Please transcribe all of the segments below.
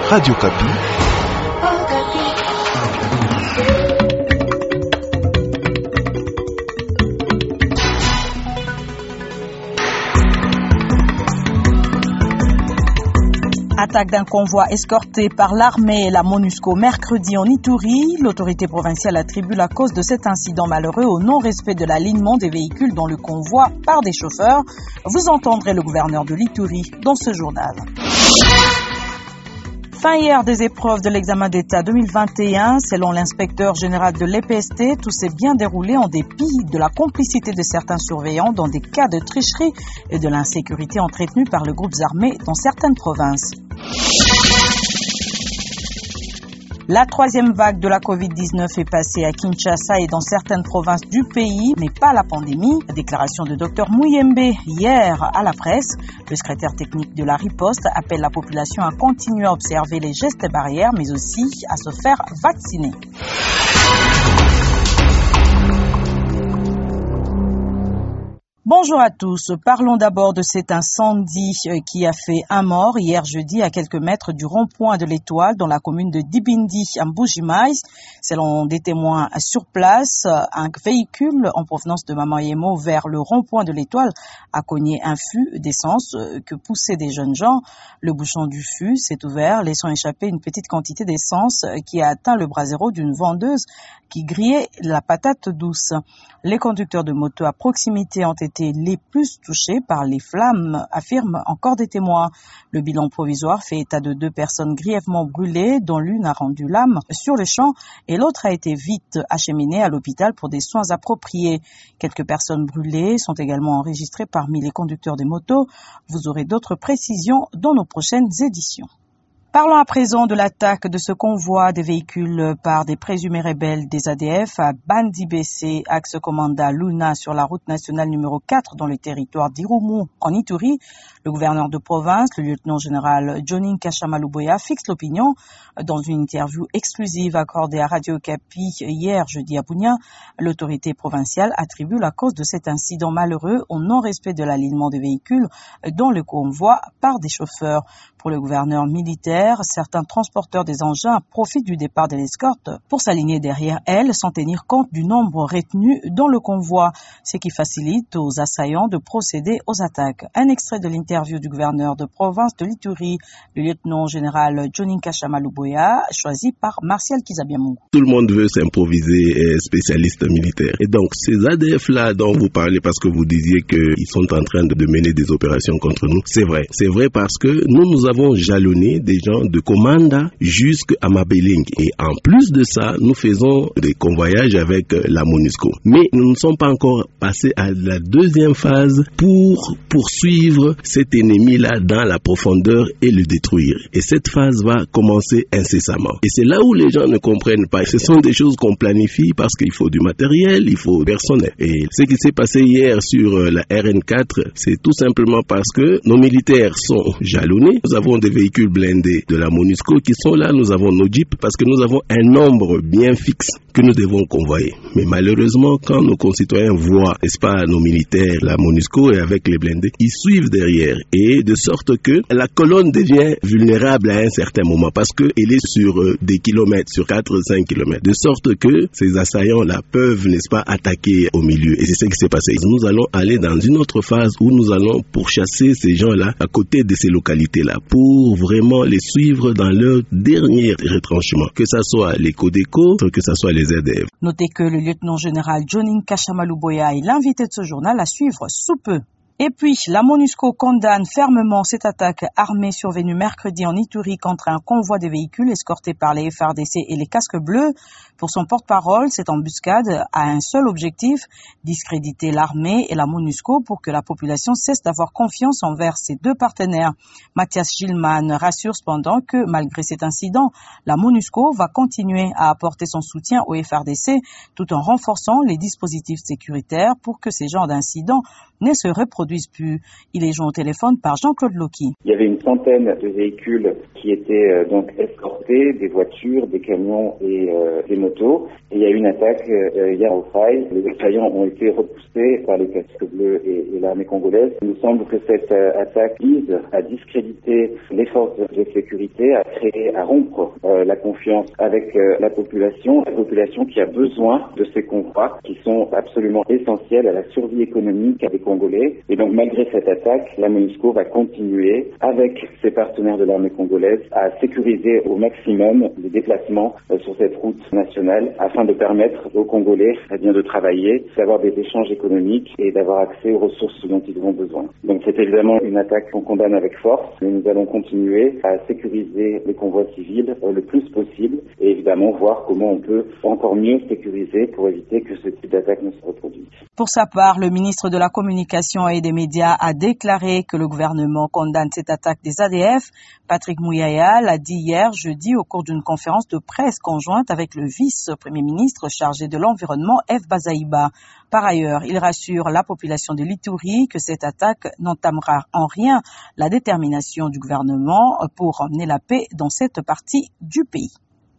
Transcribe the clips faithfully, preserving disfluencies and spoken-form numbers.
Radio Kapi. Attaque d'un convoi escorté par l'armée et la MONUSCO mercredi en Ituri. L'autorité provinciale attribue la cause de cet incident malheureux au non-respect de l'alignement des véhicules dans le convoi par des chauffeurs. Vous entendrez le gouverneur de l'Ituri dans ce journal. Fin hier des épreuves de l'examen d'État deux mille vingt et un. Selon l'inspecteur général de l'E P S T, tout s'est bien déroulé en dépit de la complicité de certains surveillants dans des cas de tricherie et de l'insécurité entretenue par les groupes armés dans certaines provinces. La troisième vague de la covid dix-neuf est passée à Kinshasa et dans certaines provinces du pays, mais pas la pandémie. La déclaration de Dr Muyembe hier à la presse. Le secrétaire technique de la riposte appelle la population à continuer à observer les gestes barrières, mais aussi à se faire vacciner. Bonjour à tous. Parlons d'abord de cet incendie qui a fait un mort hier jeudi à quelques mètres du rond-point de l'Étoile dans la commune de Dibindi à Mbuji-Maï. Selon des témoins sur place, un véhicule en provenance de Mamayemo vers le rond-point de l'Étoile a cogné un fût d'essence que poussaient des jeunes gens. Le bouchon du fût s'est ouvert, laissant échapper une petite quantité d'essence qui a atteint le brasero d'une vendeuse qui grillait la patate douce. Les conducteurs de moto à proximité ont été les plus touchés par les flammes, affirment encore des témoins. Le bilan provisoire fait état de deux personnes grièvement brûlées, dont l'une a rendu l'âme sur le champ et l'autre a été vite acheminée à l'hôpital pour des soins appropriés. Quelques personnes brûlées sont également enregistrées parmi les conducteurs des motos. Vous aurez d'autres précisions dans nos prochaines éditions. Parlons à présent de l'attaque de ce convoi des véhicules par des présumés rebelles des A D F à Bandi-Bessé, axe Komanda Luna sur la route nationale numéro quatre dans le territoire d'Irumu en Ituri. Le gouverneur de province, le lieutenant-général Johnny Nkashama-Luboya, fixe l'opinion. Dans une interview exclusive accordée à Radio Kapi hier jeudi à Bunia, l'autorité provinciale attribue la cause de cet incident malheureux au non-respect de l'alignement des véhicules dans le convoi par des chauffeurs. Pour le gouverneur militaire, certains transporteurs des engins profitent du départ de l'escorte pour s'aligner derrière elle sans tenir compte du nombre retenu dans le convoi, ce qui facilite aux assaillants de procéder aux attaques. Un extrait de l'interview du gouverneur de province de l'Ituri, le lieutenant-général Johnny Nkashama-Luboya, choisi par Martial Kizabiamungu. Tout le monde veut s'improviser spécialiste militaire. Et donc, ces A D F-là dont vous parlez parce que vous disiez qu'ils sont en train de mener des opérations contre nous, c'est vrai. C'est vrai parce que nous, nous avons jalonné des gens de Komanda jusqu'à Mabeling. Et en plus de ça, nous faisons des convoyages avec la MONUSCO. Mais nous ne sommes pas encore passés à la deuxième phase pour poursuivre cet ennemi-là dans la profondeur et le détruire. Et cette phase va commencer incessamment. Et c'est là où les gens ne comprennent pas. Ce sont des choses qu'on planifie parce qu'il faut du matériel, il faut du personnel. Et ce qui s'est passé hier sur la R N quatre, c'est tout simplement parce que nos militaires sont jalonnés. Nous avons des véhicules blindés de la MONUSCO qui sont là. Nous avons nos jeeps parce que nous avons un nombre bien fixe que nous devons convoyer. Mais malheureusement, quand nos concitoyens voient, n'est-ce pas, nos militaires, la MONUSCO et avec les blindés, ils suivent derrière et de sorte que la colonne devient vulnérable à un certain moment parce qu'elle est sur euh, des kilomètres, sur quatre ou cinq kilomètres. De sorte que ces assaillants-là peuvent, n'est-ce pas, attaquer au milieu. Et c'est ce qui s'est passé. Nous allons aller dans une autre phase où nous allons pourchasser ces gens-là à côté de ces localités-là pour vraiment les suivre dans leur dernier retranchement, que ce soit les Codeco, que ce soit les A D F. Notez que le lieutenant-général Johnny Nkashama-Luboya est l'invité de ce journal à suivre sous peu. Et puis, la MONUSCO condamne fermement cette attaque armée survenue mercredi en Ituri contre un convoi de véhicules escortés par les F R D C et les casques bleus. Pour son porte-parole, cette embuscade a un seul objectif, discréditer l'armée et la MONUSCO pour que la population cesse d'avoir confiance envers ses deux partenaires. Mathias Gilman rassure cependant que, malgré cet incident, la MONUSCO va continuer à apporter son soutien au F R D C tout en renforçant les dispositifs sécuritaires pour que ces genres d'incidents ne se reproduisent produisent plus. Il est joint au téléphone par Jean-Claude Loki. Il y avait une centaine de véhicules qui étaient euh, donc escortés, des voitures, des camions et euh, des motos. Et il y a eu une attaque euh, hier au Faï. Les assaillants ont été repoussés par les casques bleus et, et l'armée congolaise. Il nous semble que cette euh, attaque vise à discréditer les forces de sécurité, à créer, à rompre euh, la confiance avec euh, la population, la population qui a besoin de ces combats qui sont absolument essentiels à la survie économique des Congolais. Et donc malgré cette attaque, la MONUSCO va continuer avec ses partenaires de l'armée congolaise à sécuriser au maximum les déplacements euh, sur cette route nationale afin de permettre aux Congolais eh bien, de travailler, d'avoir des échanges économiques et d'avoir accès aux ressources dont ils ont besoin. Donc c'est évidemment une attaque qu'on condamne avec force, mais nous allons continuer à sécuriser les convois civils euh, le plus possible et évidemment voir comment on peut encore mieux sécuriser pour éviter que ce type d'attaque ne se reproduise. Pour sa part, le ministre de la Communication et des Médias a déclaré que le gouvernement condamne cette attaque des A D F. Patrick Mouyaya l'a dit hier jeudi au cours d'une conférence de presse conjointe avec le vice-premier ministre chargé de l'environnement, F. Bazaïba. Par ailleurs, il rassure la population de l'Ituri que cette attaque n'entamera en rien la détermination du gouvernement pour emmener la paix dans cette partie du pays.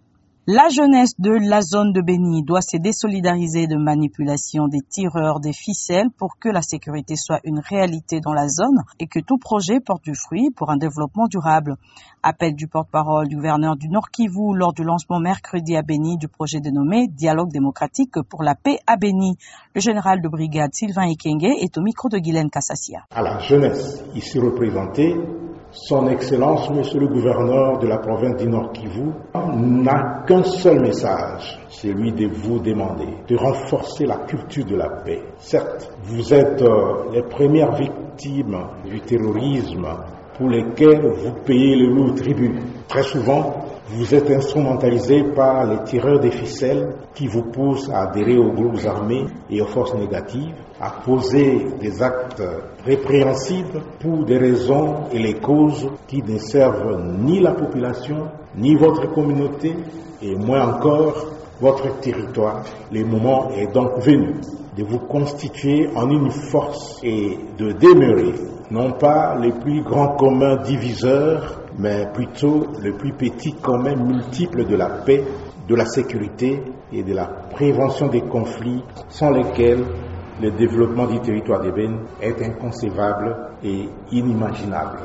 La jeunesse de la zone de Béni doit se désolidariser de manipulation des tireurs des ficelles pour que la sécurité soit une réalité dans la zone et que tout projet porte du fruit pour un développement durable. Appel du porte-parole du gouverneur du Nord Kivu lors du lancement mercredi à Béni du projet dénommé Dialogue démocratique pour la paix à Béni. Le général de brigade Sylvain Ekenge est au micro de Guylaine Kassassia. À la jeunesse ici représentée, Son Excellence, Monsieur le gouverneur de la province du Nord Kivu, n'a qu'un seul message, celui de vous demander de renforcer la culture de la paix. Certes, vous êtes euh, les premières victimes du terrorisme pour lesquelles vous payez le lourd tribut. Très souvent, vous êtes instrumentalisé par les tireurs des ficelles qui vous poussent à adhérer aux groupes armés et aux forces négatives, à poser des actes répréhensibles pour des raisons et les causes qui ne servent ni la population, ni votre communauté, et moins encore votre territoire. Le moment est donc venu de vous constituer en une force et de demeurer non pas le plus grand commun diviseur, mais plutôt le plus petit commun multiple de la paix, de la sécurité et de la prévention des conflits, sans lesquels le développement du territoire de Béni est inconcevable et inimaginable.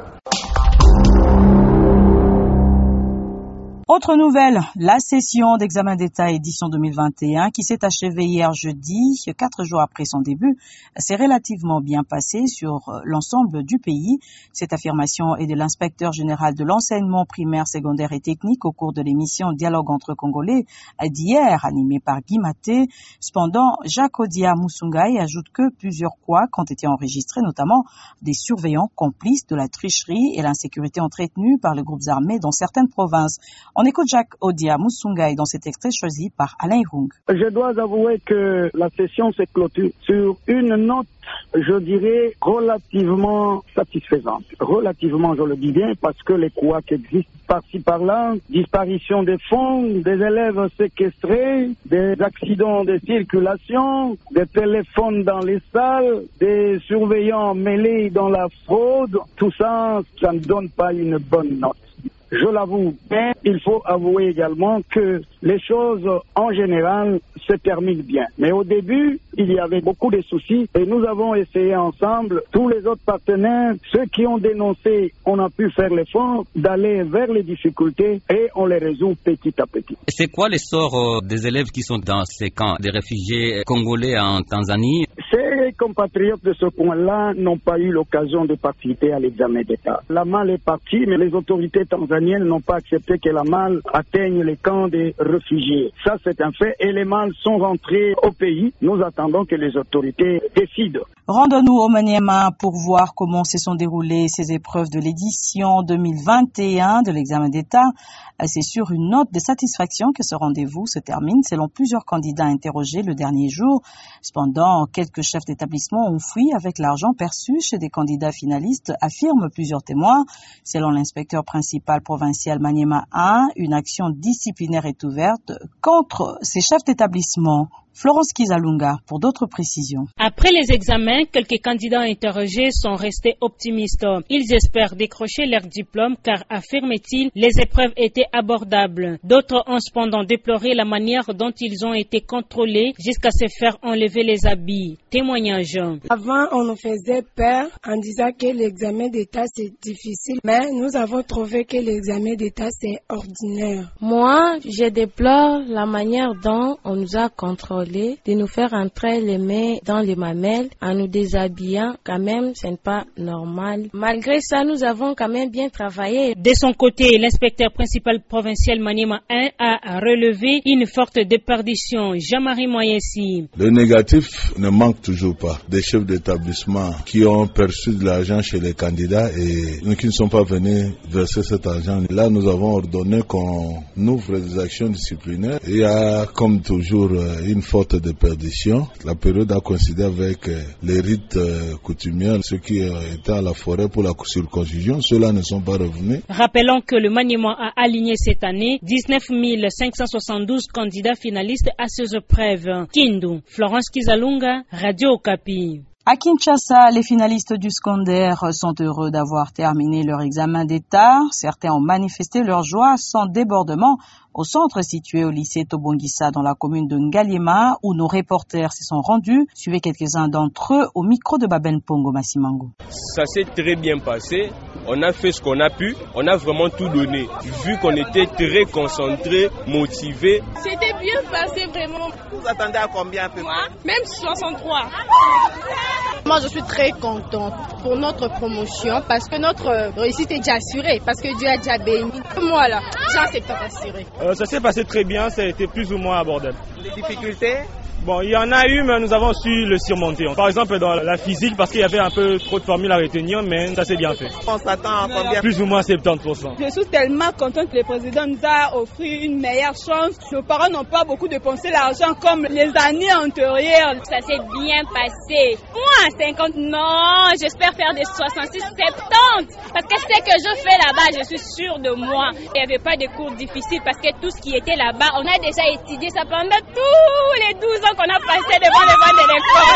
Autre nouvelle, la session d'examen d'État édition deux mille vingt et un qui s'est achevée hier jeudi, quatre jours après son début, s'est relativement bien passée sur l'ensemble du pays. Cette affirmation est de l'inspecteur général de l'enseignement primaire, secondaire et technique au cours de l'émission Dialogue entre Congolais d'hier, animée par Guy Maté. Cependant, Jacques Odia Musungai ajoute que plusieurs couacs ont été enregistrés, notamment des surveillants complices de la tricherie et l'insécurité entretenue par les groupes armés dans certaines provinces. On écoute Jacques Odia Musungai dans cet extrait choisi par Alain Irung. Je dois avouer que la session s'est clôturée sur une note, je dirais, relativement satisfaisante. Relativement, je le dis bien, parce que les couacs existent par-ci par-là, disparition des fonds, des élèves séquestrés, des accidents de circulation, des téléphones dans les salles, des surveillants mêlés dans la fraude. Tout ça, ça ne donne pas une bonne note. Je l'avoue, mais il faut avouer également que les choses en général se terminent bien. Mais au début, il y avait beaucoup de soucis et nous avons essayé ensemble, tous les autres partenaires, ceux qui ont dénoncé, on a pu faire l'effort d'aller vers les difficultés et on les résout petit à petit. C'est quoi le sort des élèves qui sont dans ces camps des réfugiés congolais en Tanzanie? Ces compatriotes de ce point-là n'ont pas eu l'occasion de participer à l'examen d'État. La malle est partie, mais les autorités tanzaniennes n'ont pas accepté que la malle atteigne les camps des réfugiés. Ça, c'est un fait. Et les malles sont rentrées au pays. Nous attendons que les autorités décident. Rendons-nous au Maniema pour voir comment se sont déroulées ces épreuves de l'édition deux mille vingt et un de l'examen d'État. C'est sur une note de satisfaction que ce rendez-vous se termine selon plusieurs candidats interrogés le dernier jour. Cependant, quelques chefs d'établissement ont fui avec l'argent perçu chez des candidats finalistes, affirment plusieurs témoins. Selon l'inspecteur principal provincial Maniema un, une action disciplinaire est ouverte contre ces chefs d'établissement. Florence Kizalunga pour d'autres précisions. Après les examens, quelques candidats interrogés sont restés optimistes. Ils espèrent décrocher leur diplôme car, affirment-ils, les épreuves étaient abordables. D'autres ont cependant déploré la manière dont ils ont été contrôlés jusqu'à se faire enlever les habits. Témoignage. Avant, on nous faisait peur en disant que l'examen d'État c'est difficile, mais nous avons trouvé que l'examen d'État c'est ordinaire. Moi, je déplore la manière dont on nous a contrôlés, de nous faire entrer les mains dans les mamelles en nous déshabillant. Quand même, ce n'est pas normal. Malgré ça, nous avons quand même bien travaillé. De son côté, l'inspecteur principal provincial Maniema un a relevé une forte déperdition. Jean-Marie Moyessi. Le négatif ne manque toujours pas. Des chefs d'établissement qui ont perçu de l'argent chez les candidats et qui ne sont pas venus verser cet argent. Là, nous avons ordonné qu'on ouvre des actions disciplinaires. Il y a, comme toujours, une forte déperdition. La période a coïncidé avec les rites coutumiers. Ceux qui étaient à la forêt pour la circoncision, ceux-là ne sont pas revenus. Rappelons que le maniement a aligné cette année dix-neuf mille cinq cent soixante-douze candidats finalistes à ces épreuves. Kindu, Florence Kizalunga, Radio Okapi. À Kinshasa, les finalistes du secondaire sont heureux d'avoir terminé leur examen d'État. Certains ont manifesté leur joie sans débordement au centre situé au lycée Tobongisa dans la commune de Ngaliema où nos reporters se sont rendus. Suivez quelques-uns d'entre eux au micro de Baben Pongo Massimango. Ça s'est très bien passé. On a fait ce qu'on a pu. On a vraiment tout donné. Vu qu'on était très concentrés, motivés. C'était bien passé vraiment. Vous attendez à combien peu? Moi, même soixante-trois. Moi, je suis très contente pour notre promotion parce que notre réussite est déjà assurée, parce que Dieu a déjà béni. Moi, là, j'en sais pas assuré. Euh, ça s'est passé très bien, ça a été plus ou moins abordable. Les difficultés? Bon, il y en a eu, mais nous avons su le surmonter. Par exemple, dans la physique, parce qu'il y avait un peu trop de formules à retenir, mais ça s'est bien fait. On s'attend à combien? Plus ou moins soixante-dix pour cent. Je suis tellement contente que le président nous a offert une meilleure chance. Nos parents n'ont pas beaucoup dépensé l'argent comme les années antérieures. Ça s'est bien passé. Moi, cinquante, non, j'espère faire des soixante-six, soixante-dix. Parce que ce que je fais là-bas, je suis sûre de moi. Il n'y avait pas de cours difficiles parce que tout ce qui était là-bas, on a déjà étudié ça pendant tous les douze ans qu'on a passé devant le banc de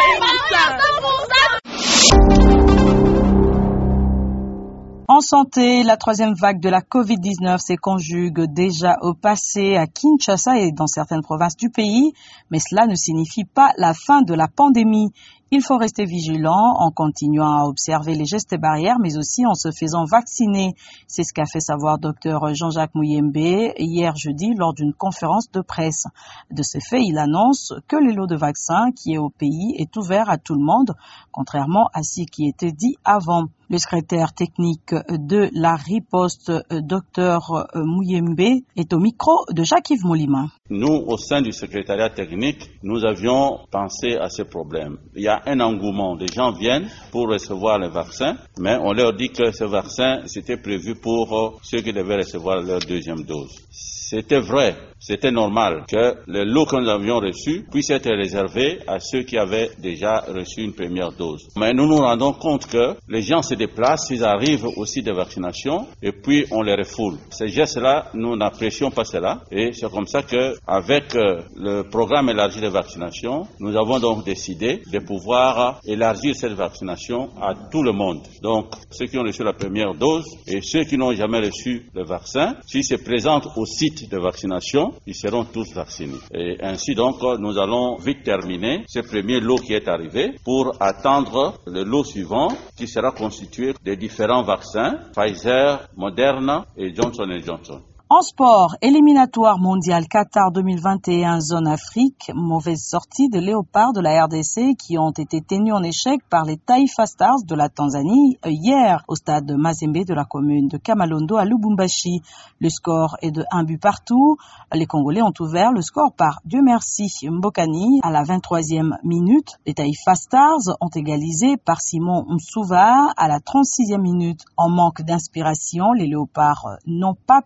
l'école. En santé, la troisième vague de la covid dix-neuf se conjugue déjà au passé à Kinshasa et dans certaines provinces du pays, mais cela ne signifie pas la fin de la pandémie. Il faut rester vigilant en continuant à observer les gestes barrières, mais aussi en se faisant vacciner. C'est ce qu'a fait savoir docteur Jean-Jacques Mouyembe hier jeudi lors d'une conférence de presse. De ce fait, il annonce que le lot de vaccins qui est au pays est ouvert à tout le monde, contrairement à ce qui était dit avant. Le secrétaire technique de la riposte, docteur Mouyembe, est au micro de Jacques-Yves Molima. Nous, au sein du secrétariat technique, nous avions pensé à ce problème. Il y a un engouement. Les gens viennent pour recevoir le vaccin, mais on leur dit que ce vaccin, c'était prévu pour ceux qui devaient recevoir leur deuxième dose. C'était vrai, c'était normal que le lot que nous avions reçu puisse être réservé à ceux qui avaient déjà reçu une première dose. Mais nous nous rendons compte que les gens se déplacent, ils arrivent aussi des vaccinations et puis on les refoule. Ces gestes-là, nous n'apprécions pas cela et c'est comme ça qu'avec le programme élargi de vaccination, nous avons donc décidé de pouvoir élargir cette vaccination à tout le monde. Donc, ceux qui ont reçu la première dose et ceux qui n'ont jamais reçu le vaccin, s'ils se présentent au site de vaccination, ils seront tous vaccinés. Et ainsi donc, nous allons vite terminer ce premier lot qui est arrivé pour attendre le lot suivant qui sera constitué des différents vaccins, Pfizer, Moderna et Johnson and Johnson. En sport, éliminatoire mondial Qatar deux mille vingt et un zone Afrique, mauvaise sortie de Léopard de la R D C qui ont été tenus en échec par les Taifa Stars de la Tanzanie hier au stade de Mazembe de la commune de Kamalondo à Lubumbashi. Le score est de un but partout. Les Congolais ont ouvert le score par Dieu merci Mbokani à la vingt-troisième minute. Les Taifa Stars ont égalisé par Simon Msouva à la trente-sixième minute. En manque d'inspiration, les Léopards n'ont pas pu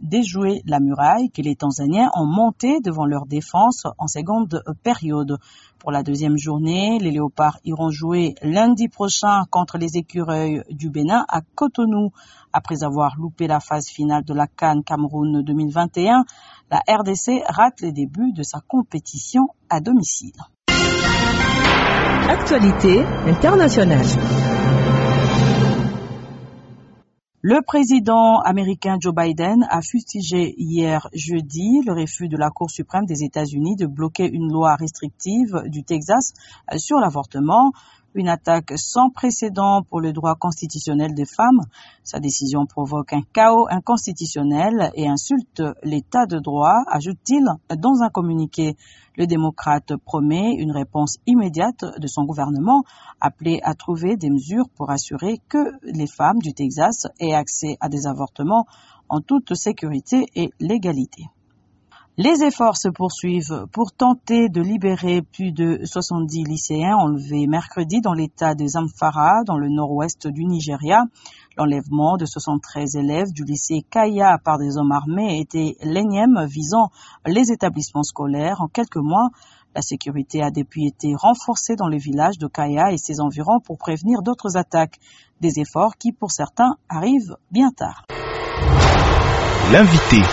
déjouer la muraille que les Tanzaniens ont montée devant leur défense en seconde période. Pour la deuxième journée, les Léopards iront jouer lundi prochain contre les Écureuils du Bénin à Cotonou. Après avoir loupé la phase finale de la CAN Cameroun deux mille vingt et un, la R D C rate les débuts de sa compétition à domicile. Actualité internationale. Le président américain Joe Biden a fustigé hier jeudi le refus de la Cour suprême des États-Unis de bloquer une loi restrictive du Texas sur l'avortement, une attaque sans précédent pour le droit constitutionnel des femmes. Sa décision provoque un chaos inconstitutionnel et insulte l'état de droit, ajoute-t-il dans un communiqué. Le démocrate promet une réponse immédiate de son gouvernement, appelé à trouver des mesures pour assurer que les femmes du Texas aient accès à des avortements en toute sécurité et légalité. Les efforts se poursuivent pour tenter de libérer plus de soixante-dix lycéens enlevés mercredi dans l'état de Zamfara, dans le nord-ouest du Nigeria. L'enlèvement de soixante-treize élèves du lycée Kaya par des hommes armés était l'énième visant les établissements scolaires. En quelques mois, la sécurité a depuis été renforcée dans le village de Kaya et ses environs pour prévenir d'autres attaques. Des efforts qui, pour certains, arrivent bien tard. L'invité.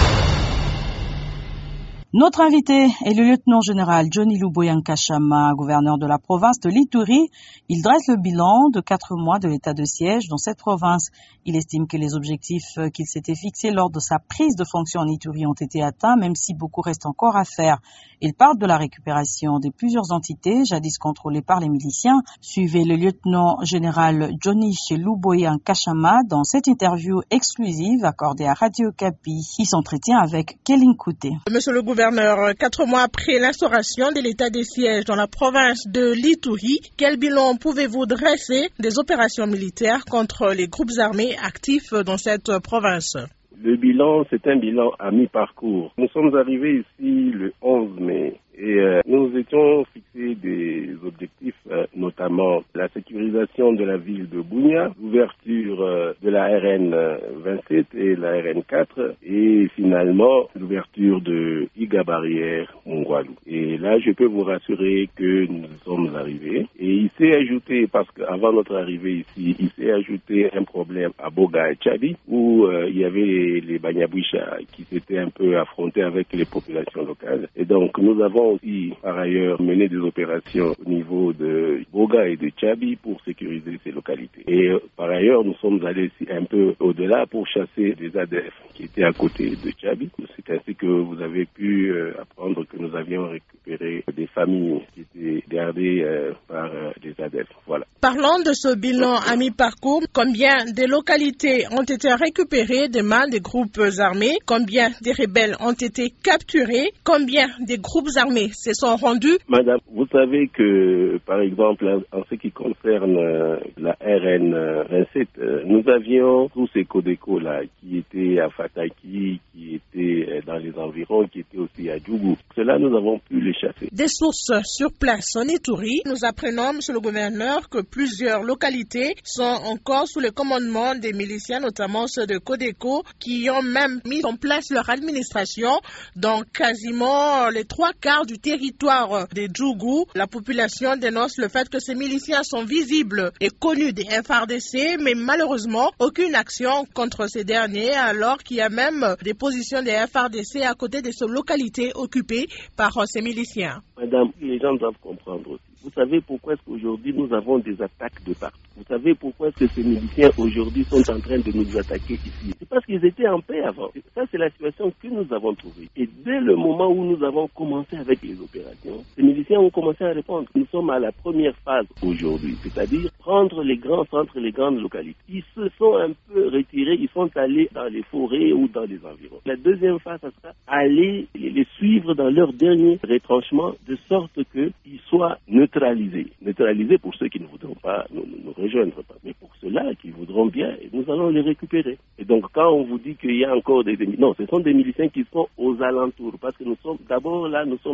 Notre invité est le lieutenant-général Johnny Luboya Nkashama, gouverneur de la province de l'Ituri. Il dresse le bilan de quatre mois de l'état de siège dans cette province. Il estime que les objectifs qu'il s'était fixés lors de sa prise de fonction en Ituri ont été atteints, même si beaucoup reste encore à faire. Il parle de la récupération de plusieurs entités jadis contrôlées par les miliciens. Suivez le lieutenant-général Johnny Luboya Nkashama dans cette interview exclusive accordée à Radio Kapi. Il s'entretient avec Kéline Kouté. Monsieur le gouverneur, quatre mois après l'instauration de l'état de siège dans la province de l'Ituri, quel bilan pouvez-vous dresser des opérations militaires contre les groupes armés actifs dans cette province? Le bilan, c'est un bilan à mi-parcours. Nous sommes arrivés ici le onze mai et euh, nous étions fixés des objectifs, euh, notamment la sécurisation de la ville de Bunia, l'ouverture euh, de la R N vingt-sept et la R N quatre et finalement l'ouverture de Iga Barrière Mongwalu. Et là, je peux vous rassurer que nous sommes arrivés. Et il s'est ajouté, parce qu'avant notre arrivée ici, il s'est ajouté un problème à Boga et Tchadi, où euh, il y avait les Banyaboucha qui s'étaient un peu affrontés avec les populations locales. Et donc, nous avons aussi, par ailleurs, mené des opérations au niveau de Boga et de Tchabi pour sécuriser ces localités. Et euh, par ailleurs, nous sommes allés un peu au-delà pour chasser des A D F qui étaient à côté de Tchabi. C'est ainsi que vous avez pu euh, apprendre que nous avions récupéré des familles qui étaient gardées euh, par euh, des A D F. Voilà. Parlons de ce bilan à mi-parcours. Combien de localités ont été récupérées des mains des groupes armés? Combien de rebelles ont été capturés? Combien de groupes armés se sont rendus? Madame, vous savez que, par exemple, en ce qui concerne euh, la R N vingt-sept, euh, nous avions tous ces Codeco-là qui étaient à Fataki, qui étaient euh, dans les environs, qui étaient aussi à Djougou. Cela, nous avons pu les chasser. Des sources sur place en Ituri, nous apprenons, monsieur le gouverneur, que plusieurs localités sont encore sous le commandement des miliciens, notamment ceux de Codeco, qui ont même mis en place leur administration dans quasiment les trois quarts du territoire de Djougou. La population dénonce le fait que ces miliciens sont visibles et connus des F A R D C, mais malheureusement, aucune action contre ces derniers, alors qu'il y a même des positions des F A R D C à côté de ces localités occupées par ces miliciens. Madame, les gens doivent comprendre aussi. Vous savez pourquoi est-ce qu'aujourd'hui nous avons des attaques de partout? Vous savez pourquoi est-ce que ces miliciens aujourd'hui sont en train de nous attaquer ici? C'est parce qu'ils étaient en paix avant. Ça, c'est la situation que nous avons trouvée. Et dès le moment où nous avons commencé avec les opérations, ces miliciens ont commencé à répondre. Nous sommes à la première phase aujourd'hui, c'est-à-dire prendre les grands centres, les grandes localités. Ils se sont un peu retirés, ils sont allés dans les forêts ou dans les environs. La deuxième phase, ça sera aller les suivre dans leur dernier retranchement de sorte qu'ils soient neutralisés. Neutralisés pour ceux qui ne voudront pas nous, nous rejoindre. Pas. Mais pour ceux-là qui voudront bien, nous allons les récupérer. Et donc quand on vous dit qu'il y a encore des... Non, ce sont des miliciens qui sont aux alentours. Parce que nous sommes, d'abord là, nous sommes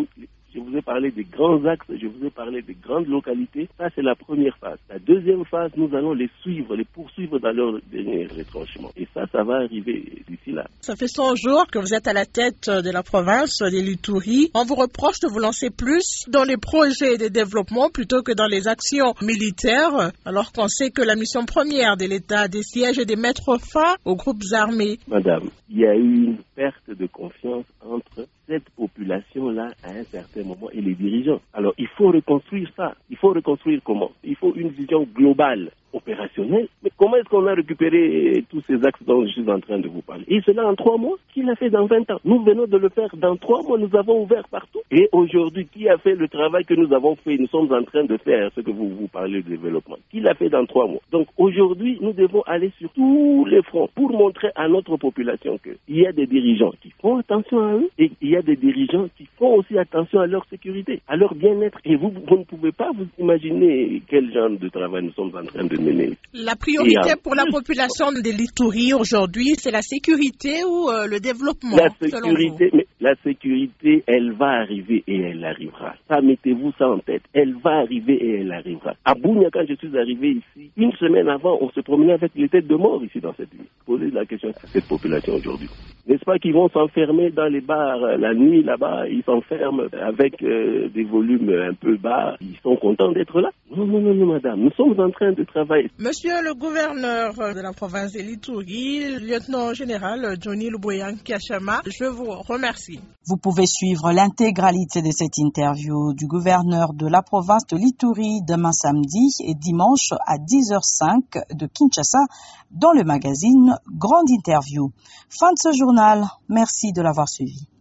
je vous ai parlé des grands axes, je vous ai parlé des grandes localités. Ça, c'est la première phase. La deuxième phase, nous allons les suivre, les poursuivre dans leur dernier retranchement. Et ça, ça va arriver d'ici là. Ça fait cent jours que vous êtes à la tête de la province de l'Ituri. On vous reproche de vous lancer plus dans les projets de développement plutôt que dans les actions militaires, alors qu'on sait que la mission première de l'État des sièges est de mettre fin aux groupes armés. Madame, il y a eu une perte de confiance entre cette population-là à un certain moment et les dirigeants. Alors, il faut reconstruire ça. Il faut reconstruire comment? Il faut une vision globale, opérationnelle. Mais comment est-ce qu'on a récupéré tous ces axes dont je suis en train de vous parler? Et cela en trois mois? Qui l'a fait dans vingt ans? Nous venons de le faire dans trois mois. Nous avons ouvert partout. Et aujourd'hui, qui a fait le travail que nous avons fait? Nous sommes en train de faire ce que vous vous parlez de développement. Qui l'a fait dans trois mois? Donc, aujourd'hui, nous devons aller sur tous les fronts pour montrer à notre population qu'il y a des dirigeants qui font attention à eux et il y a des dirigeants qui font aussi attention à leur sécurité, à leur bien-être. Et vous, vous ne pouvez pas vous imaginer quel genre de travail nous sommes en train de mener. La priorité pour la population de l'Ituri aujourd'hui, c'est la sécurité ou euh, le développement? La sécurité, mais la sécurité, elle va arriver et elle arrivera. Ça, mettez-vous ça en tête. Elle va arriver et elle arrivera. À Bunia, quand je suis arrivé ici, une semaine avant, on se promenait avec les têtes de mort ici dans cette ville. Posez la question à cette population aujourd'hui. N'est-ce pas qu'ils vont s'enfermer dans les bars la nuit là-bas, ils s'enferment avec euh, des volumes un peu bas, ils sont contents d'être là? Non, non, non, non, madame, nous sommes en train de travailler. Monsieur le gouverneur de la province de l'Ituri, lieutenant général Johnny Luboyan Kiachama, je vous remercie. Vous pouvez suivre l'intégralité de cette interview du gouverneur de la province de l'Ituri demain samedi et dimanche à dix heures cinq de Kinshasa dans le magazine Grande Interview. Fin de ce journal. Merci de l'avoir suivi.